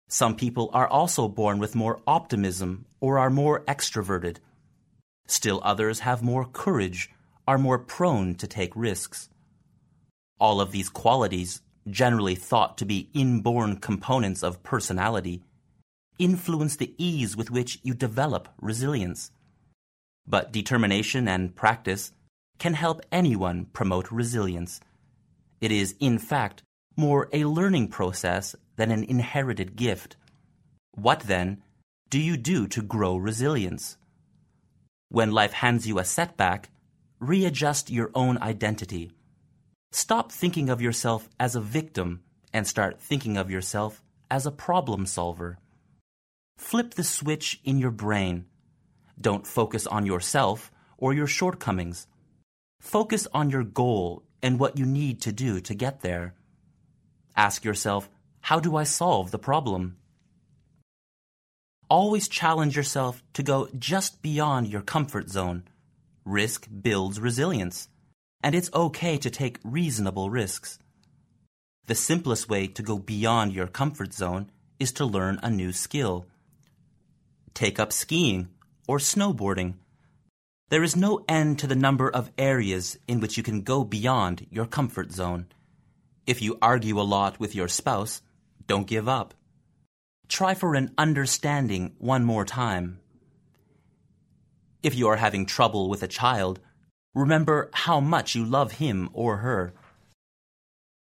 Some people are also born with more optimism or are more extroverted. Still others have more courage, are more prone to take risks. All of these qualities, generally thought to be inborn components of personality, influence the ease with which you develop resilience. But determination and practice can help anyone promote resilience. It is, in fact, more a learning process than an inherited gift. What, then, do you do to grow resilience? When life hands you a setback, readjust your own identity. Stop thinking of yourself as a victim and start thinking of yourself as a problem solver. Flip the switch in your brain. Don't focus on yourself or your shortcomings. Focus on your goal and what you need to do to get there. Ask yourself, how do I solve the problem? Always challenge yourself to go just beyond your comfort zone. Risk builds resilience, and it's okay to take reasonable risks. The simplest way to go beyond your comfort zone is to learn a new skill. Take up skiing or snowboarding. There is no end to the number of areas in which you can go beyond your comfort zone. If you argue a lot with your spouse, don't give up. Try for an understanding one more time. If you are having trouble with a child, remember how much you love him or her.